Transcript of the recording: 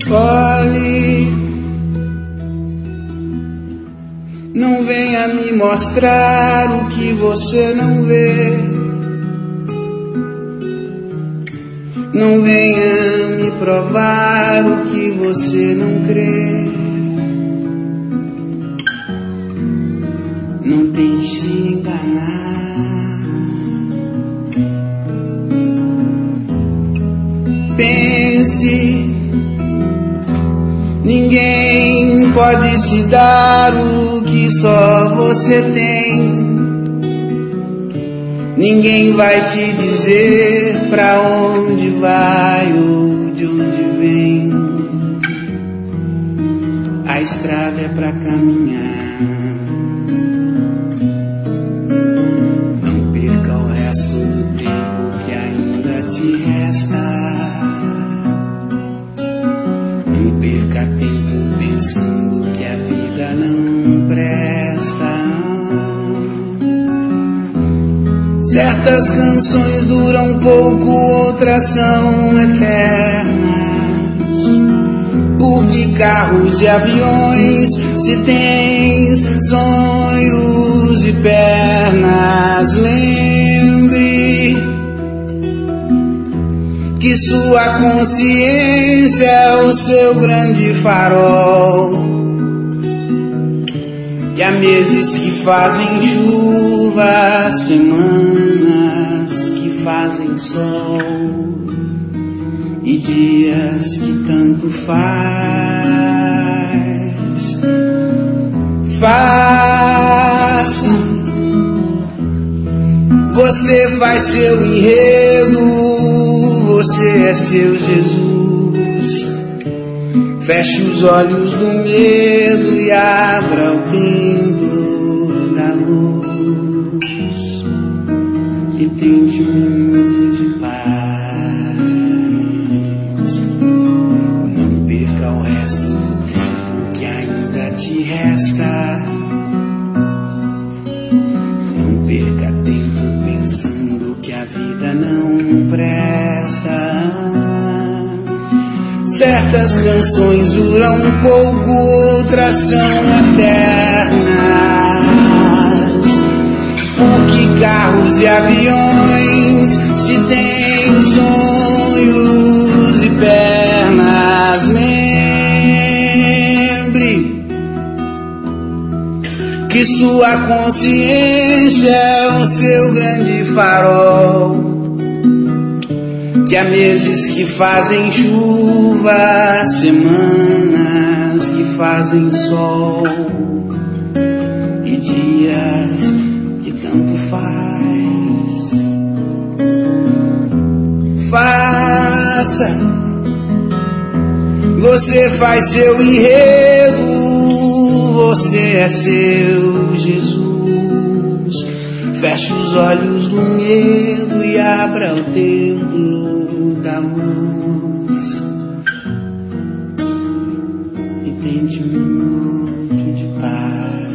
Olhe, não venha me mostrar o que você não vê. Não venha me provar o que você não crê. Não tente se enganar. Pense, ninguém pode se dar o que só você tem. Ninguém vai te dizer pra onde vai ou de onde vem. A estrada é pra caminhar. Não perca o resto do tempo que ainda te resta. Não perca tempo pensando que a vida não presta. Certas canções duram pouco, outras são eternas. Por que carros e aviões se tens sonhos e pernas? Lembre que sua consciência é o seu grande farol. Que há meses que fazem chuva, semanas que fazem sol e dias que tanto faz. Faça, você faz seu enredo, você é seu Jesus. Feche os olhos do medo e abra o templo da luz e tente um mundo de paz. Não perca o resto do tempo que ainda te resta. Não perca tempo pensando que a vida não presta. Certas canções duram um pouco, outras são eternas. Por que carros e aviões se têm sonhos e pernas? Lembre que sua consciência é o seu grande farol. Que há meses que fazem chuva, semanas que fazem sol e dias que tanto faz. Faça, você faz seu enredo, você é seu Jesus. Feche os olhos do medo e abra o templo da luz e tente um minuto de paz.